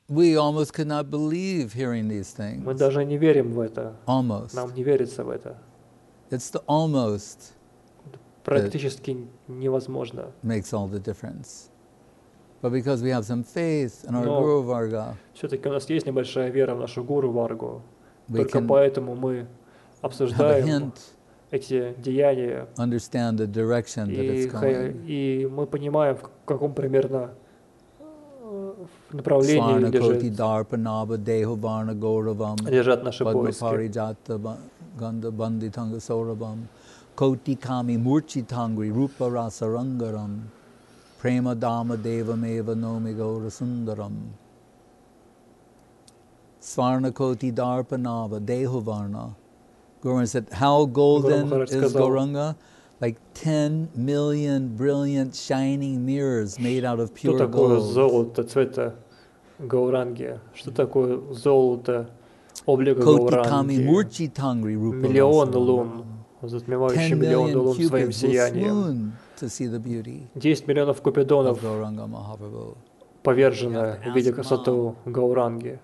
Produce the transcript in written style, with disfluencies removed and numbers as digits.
we almost could not believe hearing these things. Мы даже не верим в это. Almost. Нам не верится в это. It's the almost Практически невозможно. makes all the difference. But because we have some faith in our Но Guru Varga, все-таки у нас есть небольшая вера в нашу Гуру Варгу. we Только can поэтому мы have a обсуждаем hint, эти деяния, understand the direction that it's going. и мы понимаем, в каком примерно направлении Svarna koti лежит, darpanava deho varna gauravam лежат наши padma поиски. parijata gandha banditanga saurabam koti kami murchitangri rupa rasarangaram prema dama devameva nomi gaura sundaram. Svarna koti darpanava deho varna. Guru said, how golden is Gauranga? Like 10 million brilliant shining mirrors made out of Что pure такое gold. золото цвета Гауранги? Что такое золото облика Koti kami Гауранги? murchi tangri rupa Миллионы rasa. лун, затмевающие 10 миллионы million лун своим cupids will сиянием. swoon to see the beauty 10 миллионов купидонов of Gauranga Mahaprabhu. повержены, видя красоту Гауранги.